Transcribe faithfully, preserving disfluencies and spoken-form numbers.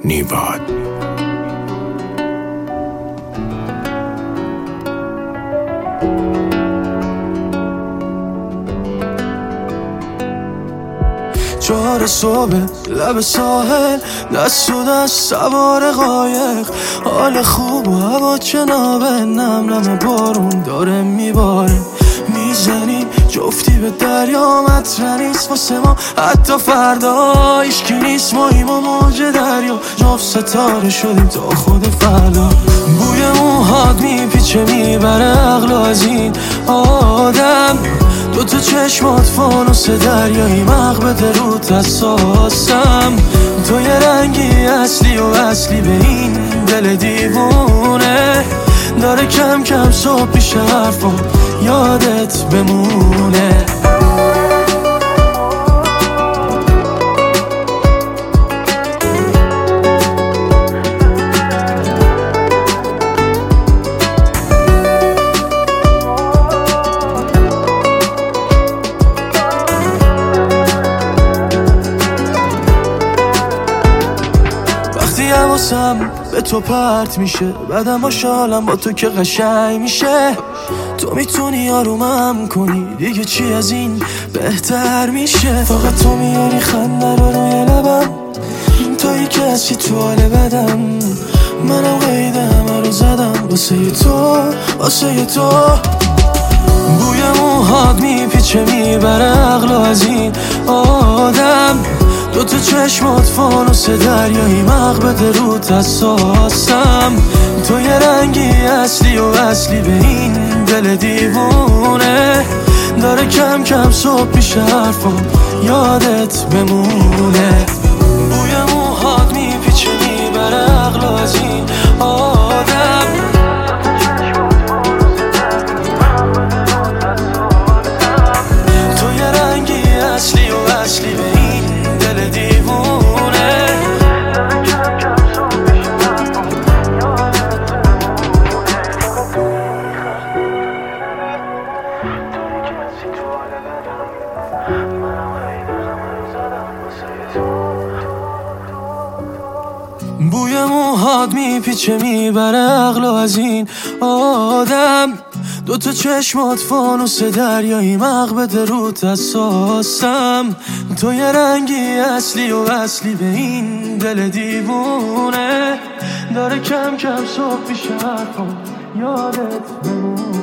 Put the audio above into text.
نیواد. چهار صبح لب ساحل، دست و دست سوار قایق، حال خوب و هوا جنابه، نم نم بارون داره میباره، میزنیم جفتی به دریا، مطرح نیست واسه ما حتی فردا، هیچکی نیست ماییم و موج دریا، جفت ستاره شدیم تا خود فردا. بوی موهات میپیچه میبره عقل از این آدم، دو تا چشمات فانوس دریایی، مغبت رود حساسم، تو یه رنگی اصلی و اصلی به این دل دیوونه، داره کم کم صبح پیش حرفا یادت بمونه. حواسم به تو پرت میشه، بعدم ماشالم با تو که قشنگ میشه، تو میتونی آرومم کنی، دیگه چی از این بهتر میشه، فقط تو میاری خنده رو روی لبم، تویی کسی تو حال بدم، منم قید همه رو زدم واسه تو واسه تو. بوی موهات میپیچه میبره عقل از این آدم، دو تا چشمات فانوس دریایی، مغبت رود حساسم، تو یه رنگی اصلی و اصلی به این دل دیوونه، داره کم کم صبح پیش حرفا یادت بمونه. بوی موهات میپیچه میبره عقل از این آدم، تو یه رنگی اصلی و اصلی به این دل دیوونه، بوی موهات میپیچه میبره عقل از این آدم، دو تا چشمات فانوس دریایی، مغبت رود حساسم، تو یه رنگی اصلی و اصلی به این دل دیوونه، داره کم کم صبح پیش حرفا یادت بمونه.